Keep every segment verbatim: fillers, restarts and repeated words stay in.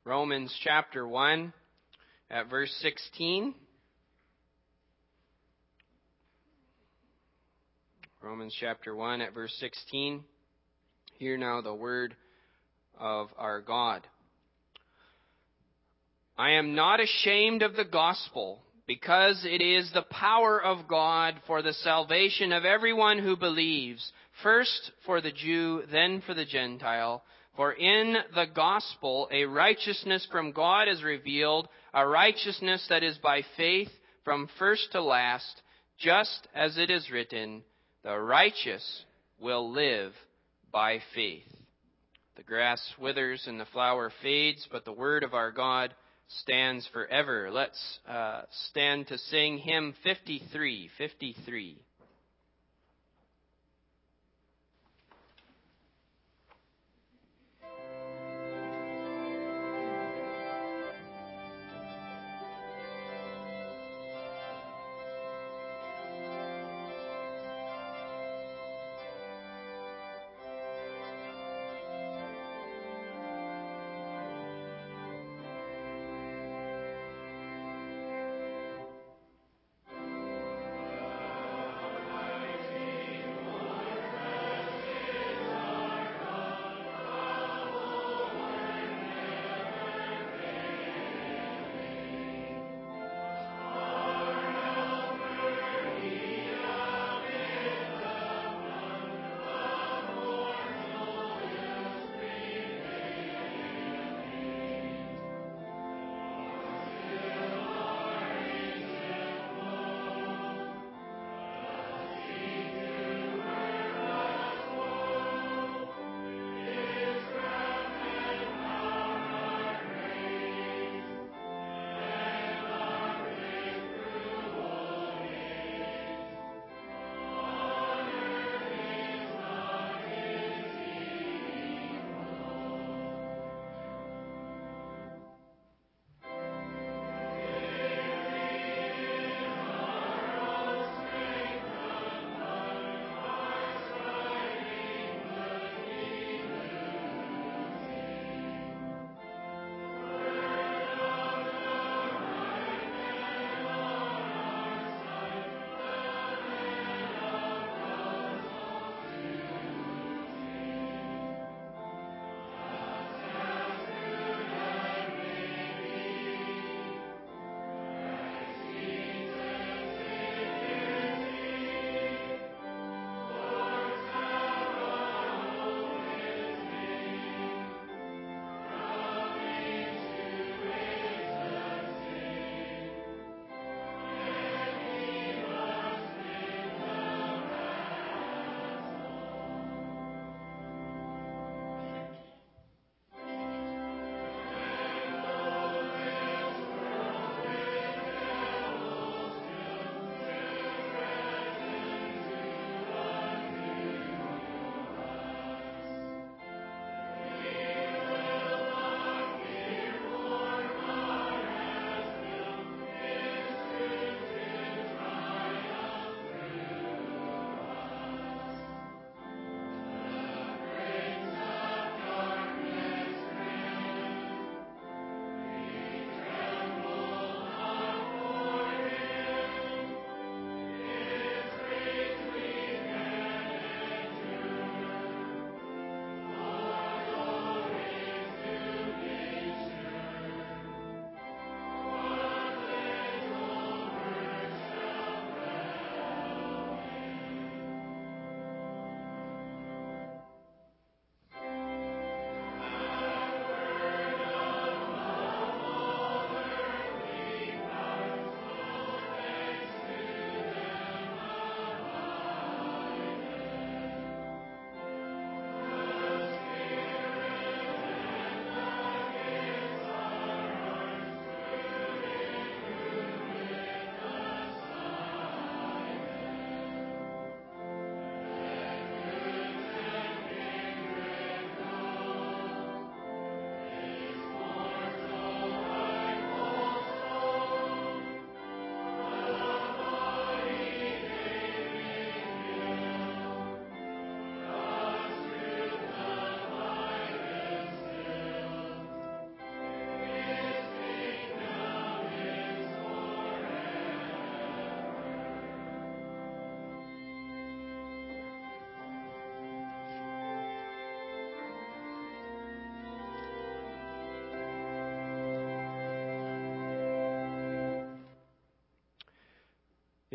Romans chapter one at verse sixteen. Romans chapter one at verse sixteen. Hear now the word of our God. I am not ashamed of the gospel, because it is the power of God for the salvation of everyone who believes, first for the Jew, then for the Gentile. For in the gospel a righteousness from God is revealed, a righteousness that is by faith from first to last, just as it is written, the righteous will live by faith. The grass withers and the flower fades, but the word of our God stands forever. Let's uh, stand to sing hymn fifty-three. fifty-three.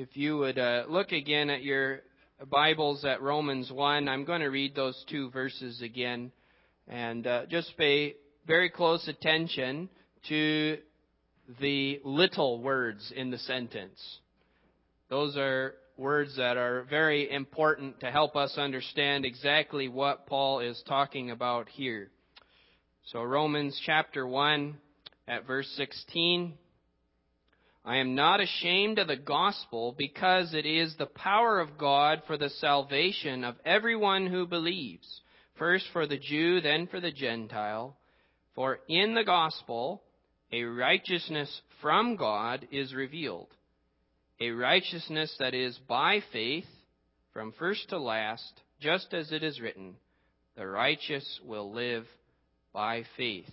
If you would uh, look again at your Bibles at Romans one, I'm going to read those two verses again. And uh, just pay very close attention to the little words in the sentence. Those are words that are very important to help us understand exactly what Paul is talking about here. So Romans chapter one at verse sixteen. I am not ashamed of the gospel, because it is the power of God for the salvation of everyone who believes, first for the Jew, then for the Gentile. For in the gospel a righteousness from God is revealed, a righteousness that is by faith from first to last, just as it is written, the righteous will live by faith.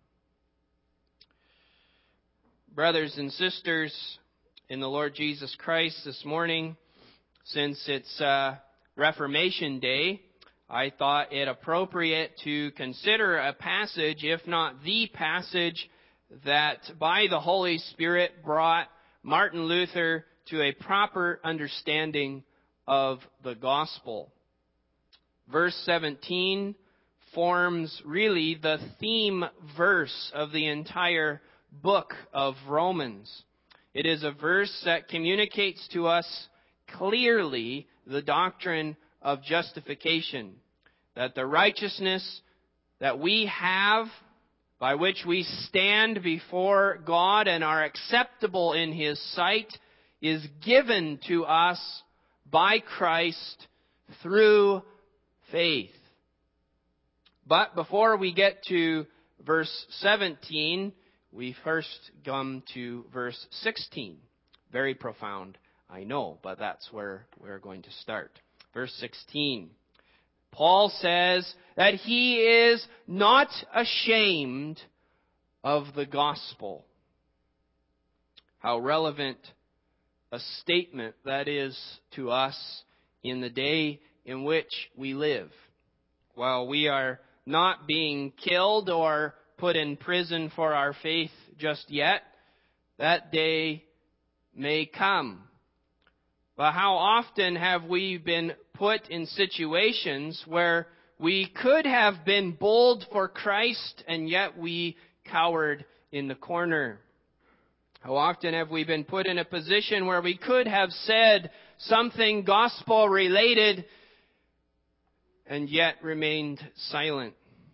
Brothers and sisters in the Lord Jesus Christ, this morning, since it's uh, Reformation Day, I thought it appropriate to consider a passage, if not the passage, that by the Holy Spirit brought Martin Luther to a proper understanding of the gospel. Verse seventeen forms really the theme verse of the entire book of Romans. It is a verse that communicates to us clearly the doctrine of justification, that the righteousness that we have, by which we stand before God and are acceptable in His sight, is given to us by Christ through faith. But before we get to verse seventeen, we first come to verse sixteen. Very profound, I know, but that's where we're going to start. Verse sixteen. Paul says that he is not ashamed of the gospel. How relevant a statement that is to us in the day in which we live. While we are not being killed or put in prison for our faith just yet, that day may come. But how often have we been put in situations where we could have been bold for Christ and yet we cowered in the corner? How often have we been put in a position where we could have said something gospel related and yet remained silent?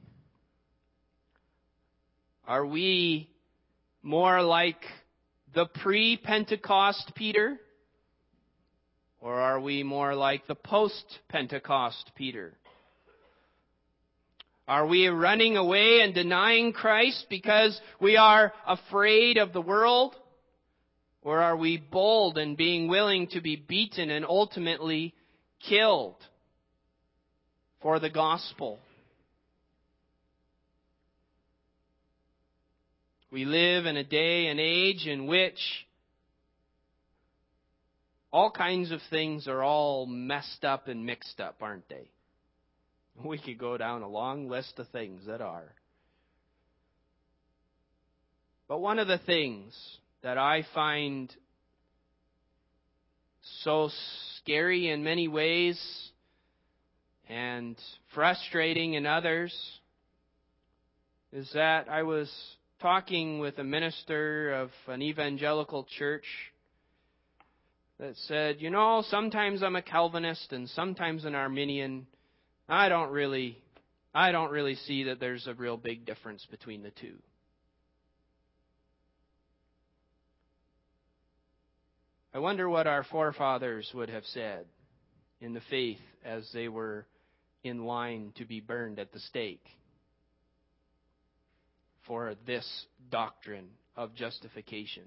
Are we more like the pre-Pentecost Peter? Or are we more like the post-Pentecost Peter? Are we running away and denying Christ because we are afraid of the world? Or are we bold and being willing to be beaten and ultimately killed for the gospel? We live in a day and age in which all kinds of things are all messed up and mixed up, aren't they? We could go down a long list of things that are. But one of the things that I find so scary in many ways and frustrating in others is that I was talking with a minister of an evangelical church that said, you know, sometimes I'm a Calvinist and sometimes an Arminian. I don't really, I don't really see that there's a real big difference between the two. I wonder what our forefathers would have said in the faith as they were in line to be burned at the stake for this doctrine of justification.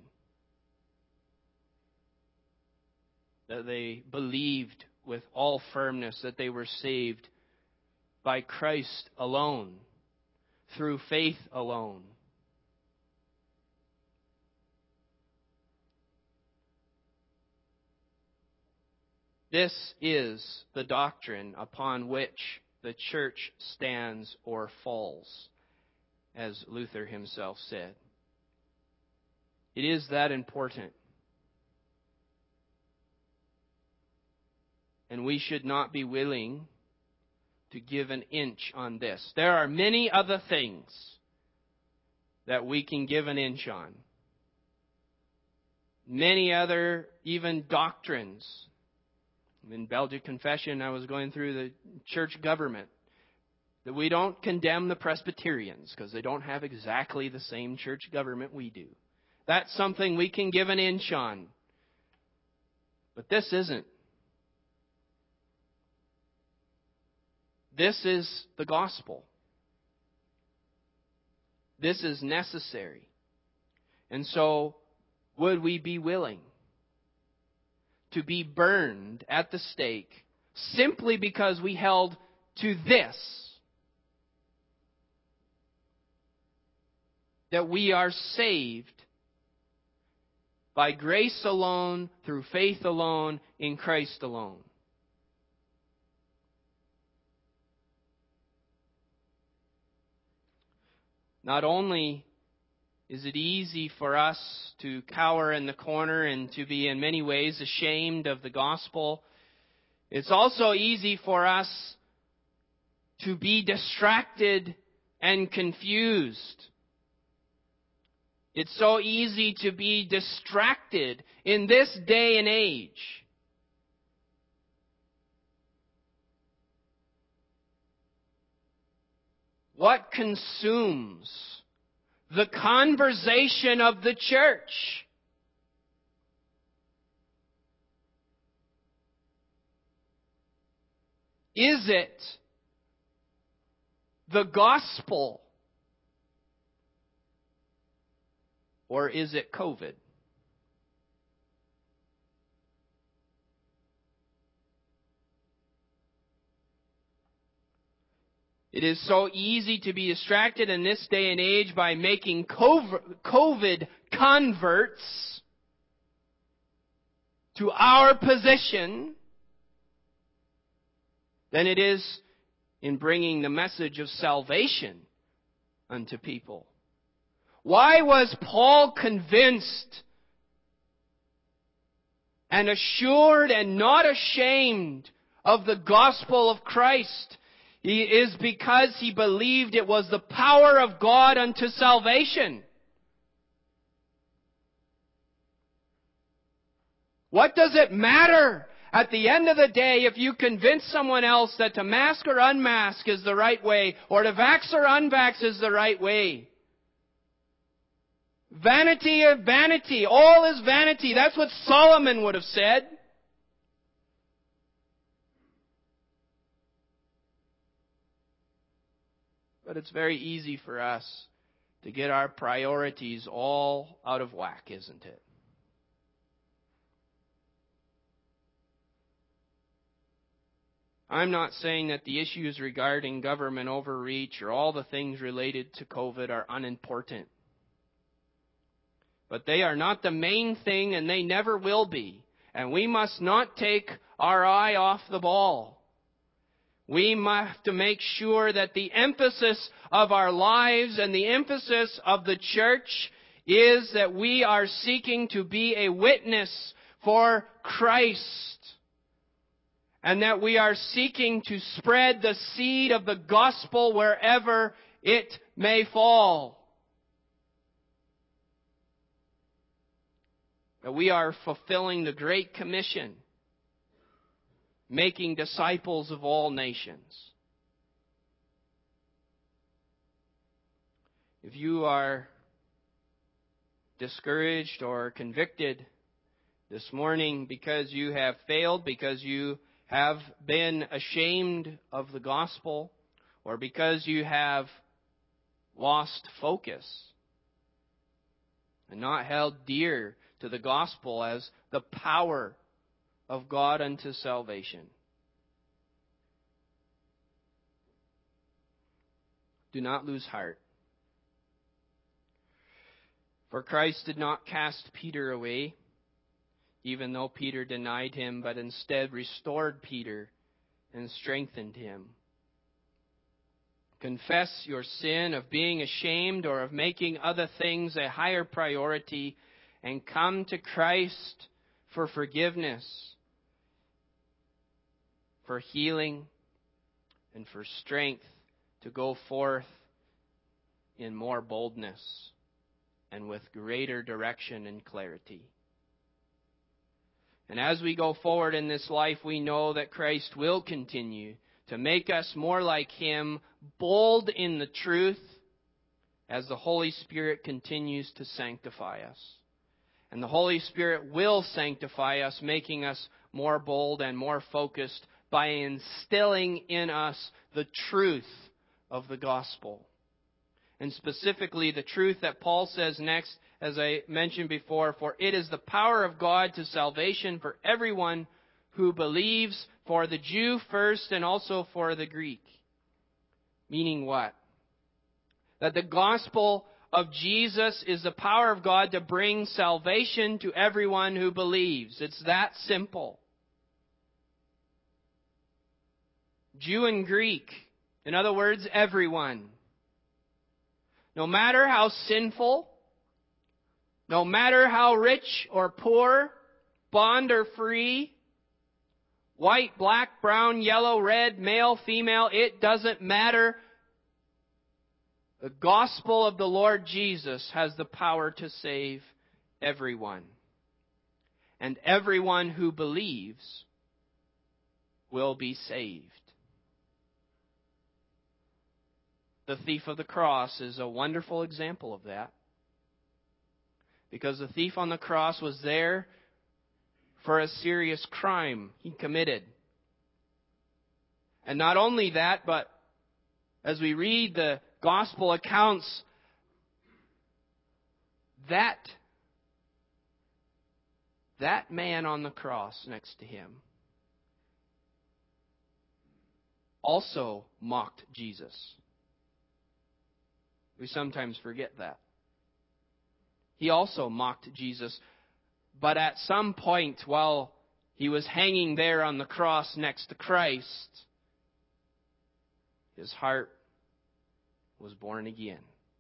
That they believed with all firmness that they were saved by Christ alone, through faith alone. This is the doctrine upon which the church stands or falls, as Luther himself said. It is that important. And we should not be willing to give an inch on this. There are many other things that we can give an inch on. Many other, even doctrines. In Belgic Confession, I was going through the church government. That we don't condemn the Presbyterians because they don't have exactly the same church government we do. That's something we can give an inch on. But this isn't. This is the gospel. This is necessary. And so, would we be willing to be burned at the stake simply because we held to this? That we are saved by grace alone, through faith alone, in Christ alone. Not only is it easy for us to cower in the corner and to be in many ways ashamed of the gospel, it's also easy for us to be distracted and confused. It's so easy to be distracted in this day and age. What consumes the conversation of the church? Is it the gospel? Or is it COVID? It is so easy to be distracted in this day and age by making COVID converts to our position than it is in bringing the message of salvation unto people. Why was Paul convinced and assured and not ashamed of the gospel of Christ? He is because he believed it was the power of God unto salvation. What does it matter at the end of the day if you convince someone else that to mask or unmask is the right way, or to vax or unvax is the right way? Vanity of vanity. All is vanity. That's what Solomon would have said. But it's very easy for us to get our priorities all out of whack, isn't it? I'm not saying that the issues regarding government overreach or all the things related to COVID are unimportant. But they are not the main thing, and they never will be. And we must not take our eye off the ball. We must have to make sure that the emphasis of our lives and the emphasis of the church is that we are seeking to be a witness for Christ. And that we are seeking to spread the seed of the gospel wherever it may fall. That we are fulfilling the Great Commission, making disciples of all nations. If you are discouraged or convicted this morning because you have failed, because you have been ashamed of the gospel, or because you have lost focus and not held dear to the gospel as the power of God unto salvation, do not lose heart. For Christ did not cast Peter away, even though Peter denied him, but instead restored Peter and strengthened him. Confess your sin of being ashamed or of making other things a higher priority, and come to Christ for forgiveness. for healing, and for strength to go forth in more boldness and with greater direction and clarity. And as we go forward in this life, we know that Christ will continue to make us more like Him, bold in the truth, as the Holy Spirit continues to sanctify us. And the Holy Spirit will sanctify us, making us more bold and more focused by instilling in us the truth of the gospel. And specifically the truth that Paul says next, as I mentioned before, for it is the power of God to salvation for everyone who believes, for the Jew first and also for the Greek. Meaning what? That the gospel of Jesus is the power of God to bring salvation to everyone who believes. It's that simple. Jew and Greek. In other words, everyone. No matter how sinful, no matter how rich or poor, bond or free, white, black, brown, yellow, red, male, female, it doesn't matter. The gospel of the Lord Jesus has the power to save everyone. And everyone who believes will be saved. The thief of the cross is a wonderful example of that. Because the thief on the cross was there for a serious crime he committed. And not only that, but as we read the gospel accounts, that, that man on the cross next to him also mocked Jesus. We sometimes forget that. He also mocked Jesus, but at some point while he was hanging there on the cross next to Christ, his heart was born again.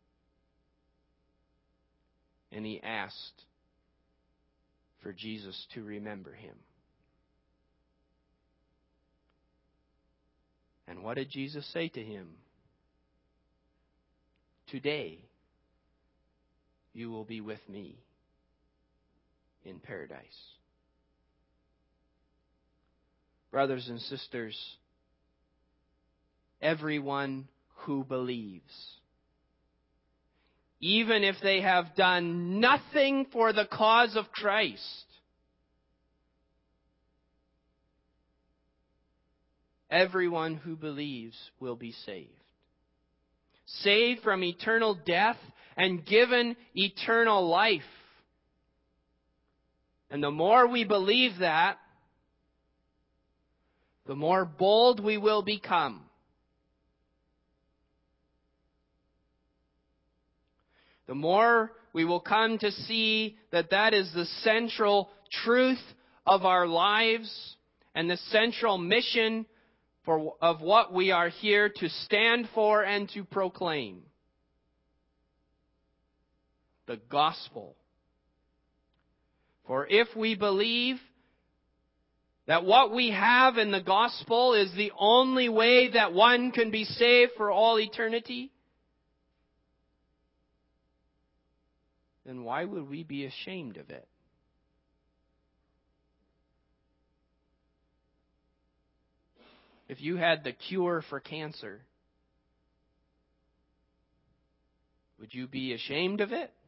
And he asked for Jesus to remember him. And what did Jesus say to him? Today, you will be with me in paradise. Brothers and sisters, everyone who believes, even if they have done nothing for the cause of Christ, everyone who believes will be saved. Saved from eternal death and given eternal life. And the more we believe that, the more bold we will become. The more we will come to see that that is the central truth of our lives and the central mission For, of what we are here to stand for and to proclaim. The gospel. For if we believe that what we have in the gospel is the only way that one can be saved for all eternity, then why would we be ashamed of it? If you had the cure for cancer, would you be ashamed of it?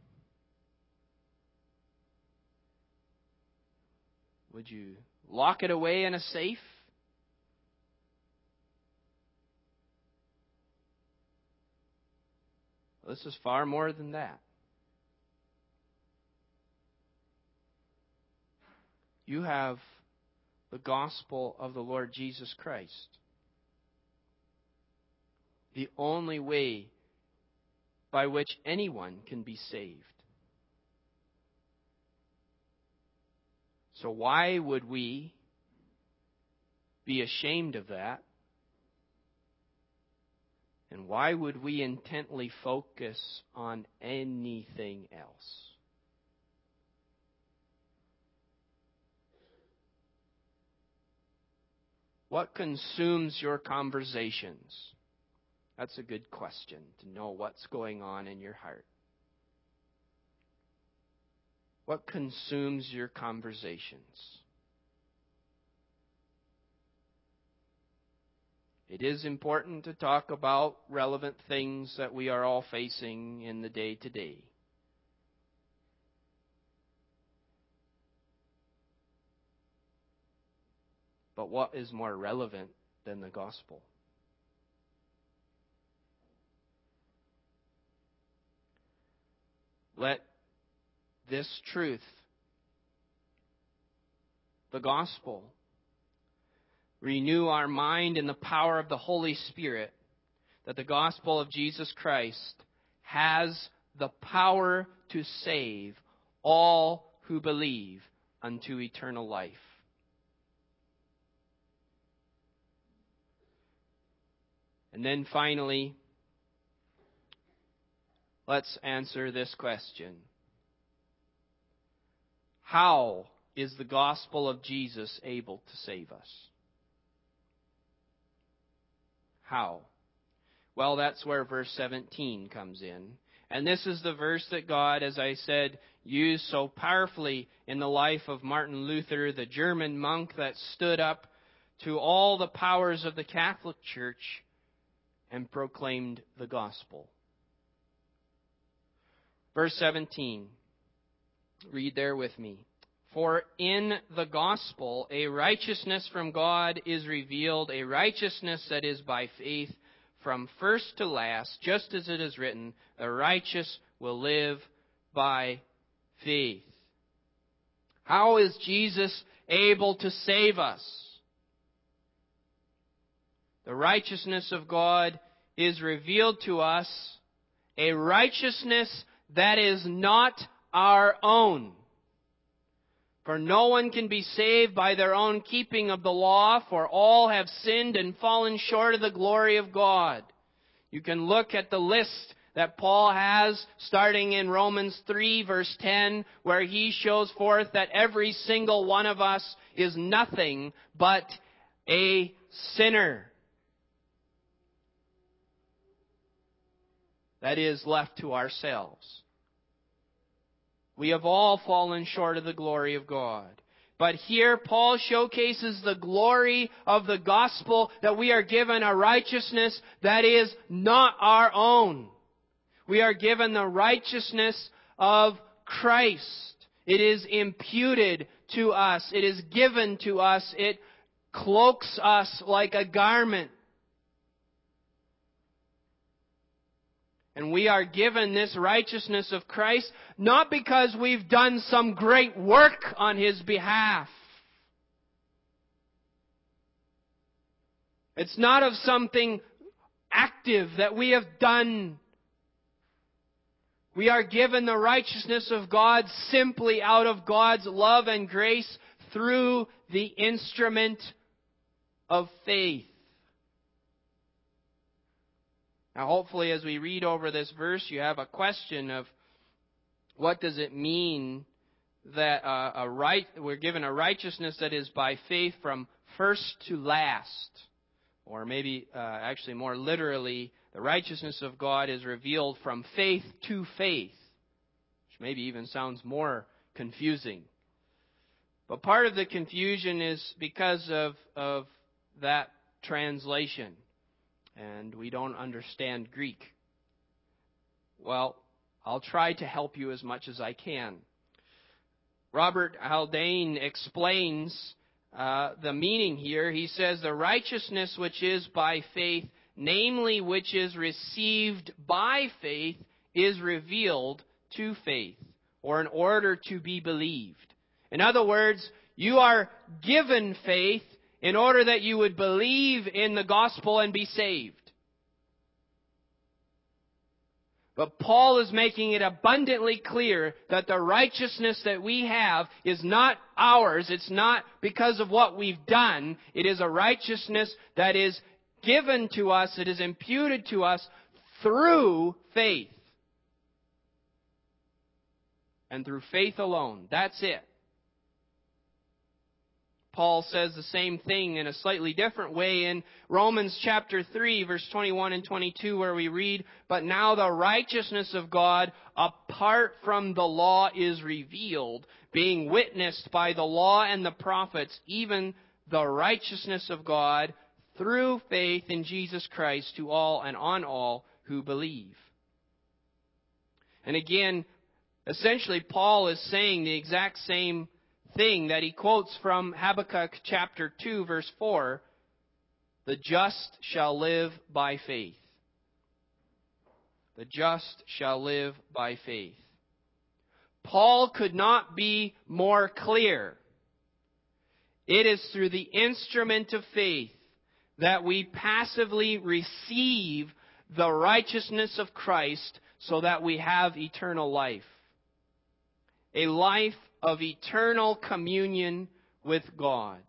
Would you lock it away in a safe? Well, this is far more than that. You have the gospel of the Lord Jesus Christ. The only way by which anyone can be saved. So why would we be ashamed of that? And why would we intently focus on anything else? What consumes your conversations? That's a good question, to know what's going on in your heart. What consumes your conversations? It is important to talk about relevant things that we are all facing in the day-to-day. But what is more relevant than the gospel? Let this truth, the gospel, renew our mind in the power of the Holy Spirit, that the gospel of Jesus Christ has the power to save all who believe unto eternal life. And then finally, let's answer this question. How is the gospel of Jesus able to save us? How? Well, that's where verse seventeen comes in. And this is the verse that God, as I said, used so powerfully in the life of Martin Luther, the German monk that stood up to all the powers of the Catholic Church and proclaimed the gospel. Verse seventeen. Read there with me. For in the gospel a righteousness from God is revealed, a righteousness that is by faith from first to last, just as it is written, the righteous will live by faith. How is Jesus able to save us? The righteousness of God is revealed to us, a righteousness that is not our own. For no one can be saved by their own keeping of the law, for all have sinned and fallen short of the glory of God. You can look at the list that Paul has, starting in Romans three, verse ten, where he shows forth that every single one of us is nothing but a sinner. That is, left to ourselves. We have all fallen short of the glory of God. But here Paul showcases the glory of the gospel, that we are given a righteousness that is not our own. We are given the righteousness of Christ. It is imputed to us. It is given to us. It cloaks us like a garment. And we are given this righteousness of Christ not because we've done some great work on His behalf. It's not of something active that we have done. We are given the righteousness of God simply out of God's love and grace through the instrument of faith. Now, hopefully, as we read over this verse, you have a question of what does it mean that uh, a right we're given a righteousness that is by faith from first to last, or maybe uh, actually more literally, the righteousness of God is revealed from faith to faith, which maybe even sounds more confusing. But part of the confusion is because of of that translation. And we don't understand Greek. Well, I'll try to help you as much as I can. Robert Haldane explains uh, the meaning here. He says, the righteousness which is by faith, namely which is received by faith, is revealed to faith, or in order to be believed. In other words, you are given faith in order that you would believe in the gospel and be saved. But Paul is making it abundantly clear that the righteousness that we have is not ours. It's not because of what we've done. It is a righteousness that is given to us. It is imputed to us through faith. And through faith alone. That's it. Paul says the same thing in a slightly different way in Romans chapter three, verse twenty-one and twenty-two, where we read, "But now the righteousness of God apart from the law is revealed, being witnessed by the law and the prophets, even the righteousness of God through faith in Jesus Christ to all and on all who believe." And again, essentially, Paul is saying the exact same thing that he quotes from Habakkuk chapter two, verse four, "The just shall live by faith." The just shall live by faith. Paul could not be more clear. It is through the instrument of faith that we passively receive the righteousness of Christ so that we have eternal life. A life of eternal communion with God.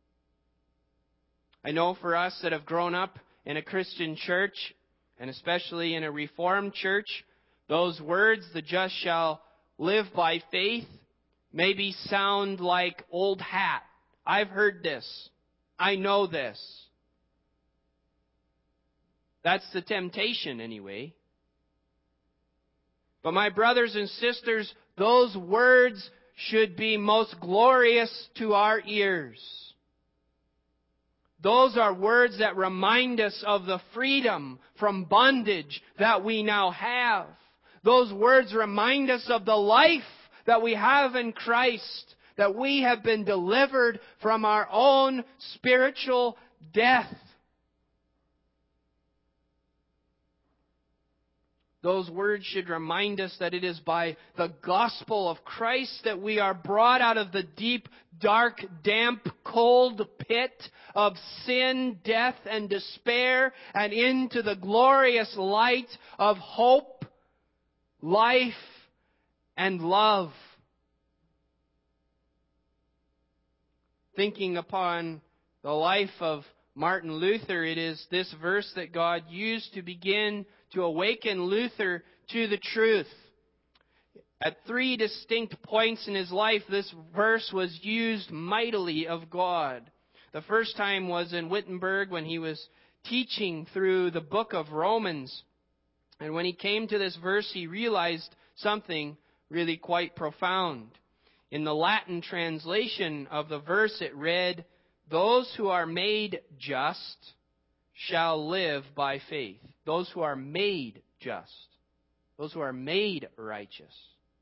I know for us that have grown up in a Christian church, and especially in a Reformed church, those words, "the just shall live by faith," maybe sound like old hat. I've heard this. I know this. That's the temptation anyway. But my brothers and sisters, those words should be most glorious to our ears. Those are words that remind us of the freedom from bondage that we now have. Those words remind us of the life that we have in Christ, that we have been delivered from our own spiritual death. Those words should remind us that it is by the gospel of Christ that we are brought out of the deep, dark, damp, cold pit of sin, death, and despair and into the glorious light of hope, life, and love. Thinking upon the life of Martin Luther, it is this verse that God used to begin to awaken Luther to the truth. At three distinct points in his life, this verse was used mightily of God. The first time was in Wittenberg when he was teaching through the book of Romans. And when he came to this verse, he realized something really quite profound. In the Latin translation of the verse, it read, "Those who are made just shall live by faith." Those who are made just. Those who are made righteous.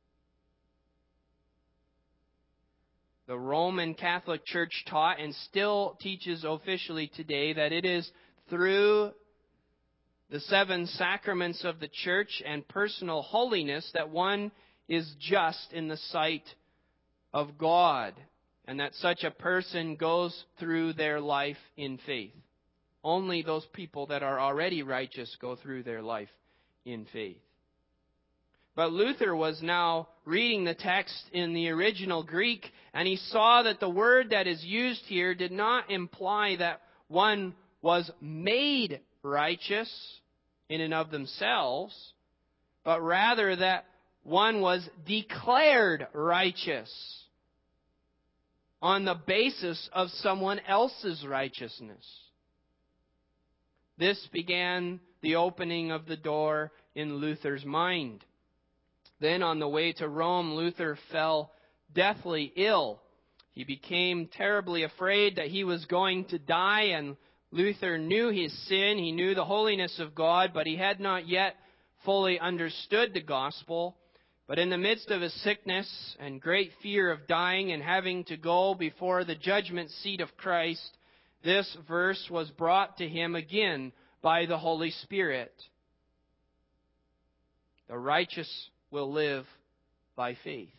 The Roman Catholic Church taught and still teaches officially today that it is through the seven sacraments of the Church and personal holiness that one is just in the sight of God, and that such a person goes through their life in faith. Only those people that are already righteous go through their life in faith. But Luther was now reading the text in the original Greek, and he saw that the word that is used here did not imply that one was made righteous in and of themselves, but rather that one was declared righteous on the basis of someone else's righteousness. This began the opening of the door in Luther's mind. Then on the way to Rome, Luther fell deathly ill. He became terribly afraid that he was going to die, and Luther knew his sin. He knew the holiness of God, but he had not yet fully understood the gospel. But in the midst of his sickness and great fear of dying and having to go before the judgment seat of Christ, this verse was brought to him again by the Holy Spirit. The righteous will live by faith.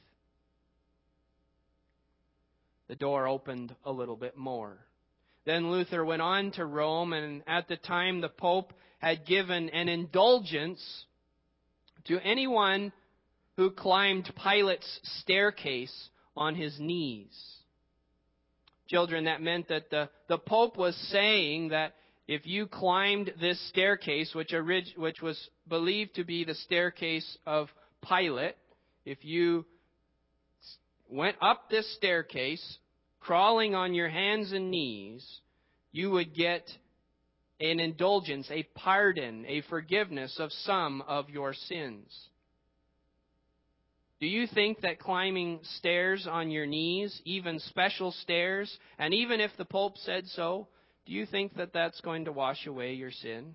The door opened a little bit more. Then Luther went on to Rome, and at the time the Pope had given an indulgence to anyone who climbed Pilate's staircase on his knees. Children, that meant that the, the Pope was saying that if you climbed this staircase, which, orig- which was believed to be the staircase of Pilate, if you went up this staircase crawling on your hands and knees, you would get an indulgence, a pardon, a forgiveness of some of your sins. Do you think that climbing stairs on your knees, even special stairs, and even if the Pope said so, do you think that that's going to wash away your sin?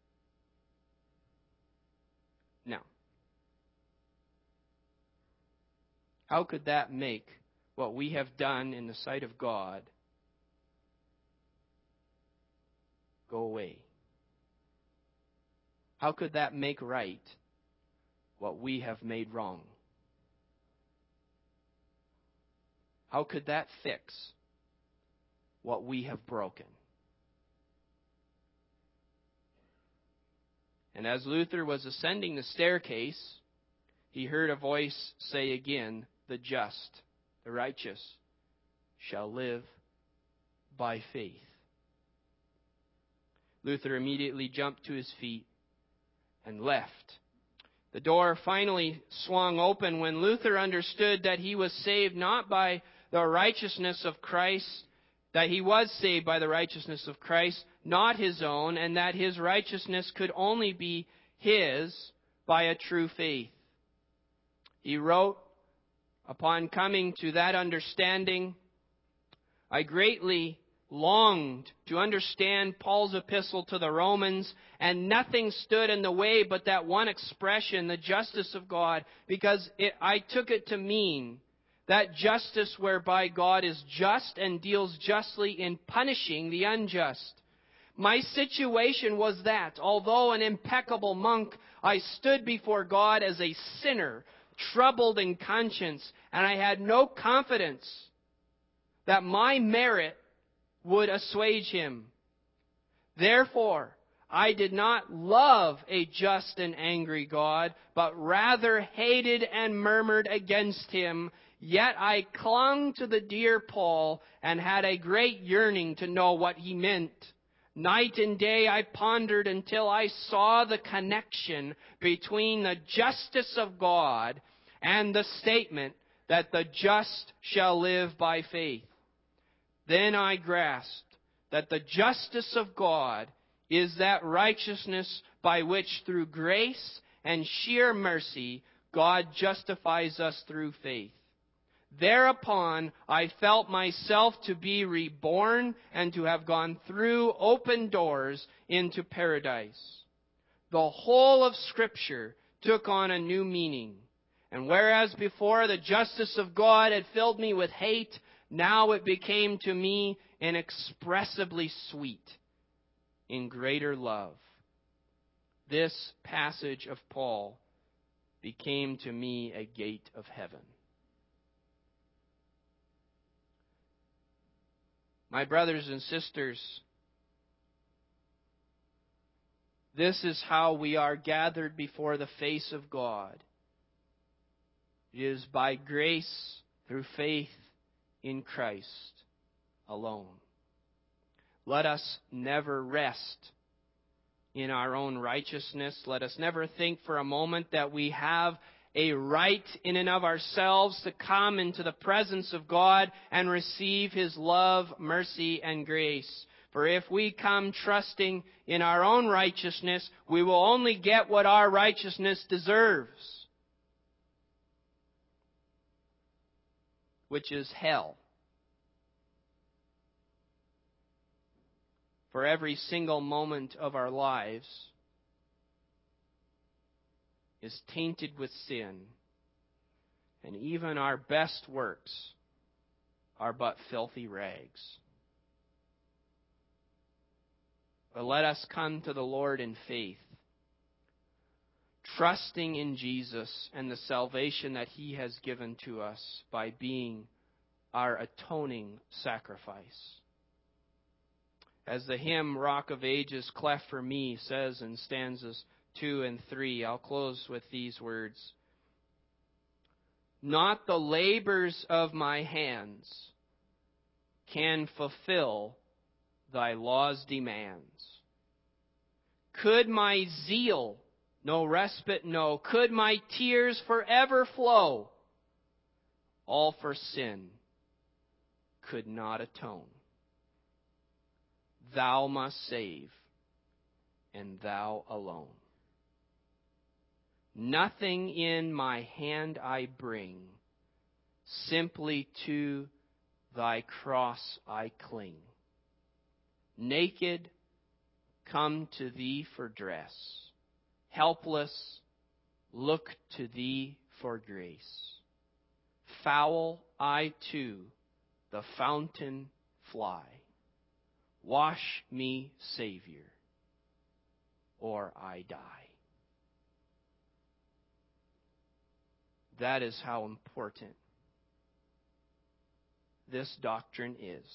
No. How could that make what we have done in the sight of God go away? How could that make right what we have made wrong? How could that fix what we have broken? And as Luther was ascending the staircase, he heard a voice say again, "The just, the righteous, shall live by faith." Luther immediately jumped to his feet and left. The door finally swung open when Luther understood that he was saved not by the righteousness of Christ, that he was saved by the righteousness of Christ, not his own, and that his righteousness could only be his by a true faith. He wrote, upon coming to that understanding, "I greatly longed to understand Paul's epistle to the Romans, and nothing stood in the way but that one expression, the justice of God, because it, I took it to mean that justice whereby God is just and deals justly in punishing the unjust. My situation was that, although an impeccable monk, I stood before God as a sinner, troubled in conscience, and I had no confidence that my merit would assuage him. Therefore, I did not love a just and angry God, but rather hated and murmured against him. Yet I clung to the dear Paul and had a great yearning to know what he meant. Night and day I pondered until I saw the connection between the justice of God and the statement that the just shall live by faith. Then I grasped that the justice of God is that righteousness by which through grace and sheer mercy God justifies us through faith. Thereupon I felt myself to be reborn and to have gone through open doors into paradise. The whole of Scripture took on a new meaning. And whereas before the justice of God had filled me with hate, now it became to me inexpressibly sweet in greater love. This passage of Paul became to me a gate of heaven. My brothers and sisters, this is how we are gathered before the face of God. It is by grace through faith in Christ alone. Let us never rest in our own righteousness. Let us never think for a moment that we have a right in and of ourselves to come into the presence of God and receive His love, mercy, and grace. For if we come trusting in our own righteousness, we will only get what our righteousness deserves, which is hell. For every single moment of our lives is tainted with sin, and even our best works are but filthy rags. But let us come to the Lord in faith, trusting in Jesus and the salvation that He has given to us by being our atoning sacrifice. As the hymn Rock of Ages, Cleft for Me says in stanzas two and three, I'll close with these words. Not the labors of my hands can fulfill thy law's demands. Could my zeal no respite know? Could my tears forever flow? All for sin could not atone. Thou must save, and thou alone. Nothing in my hand I bring, simply to thy cross I cling. Naked, come to thee for dress. Helpless, look to thee for grace. Foul, I to the fountain fly. Wash me, Savior, or I die. That is how important this doctrine is.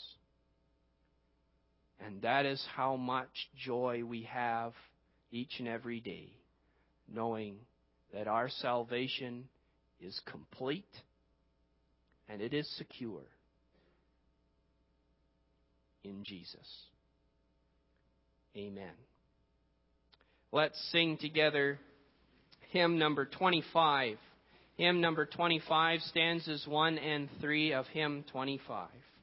And that is how much joy we have each and every day, knowing that our salvation is complete and it is secure in Jesus. Amen. Let's sing together hymn number twenty-five. Hymn number twenty-five, stanzas one and three of hymn twenty-five.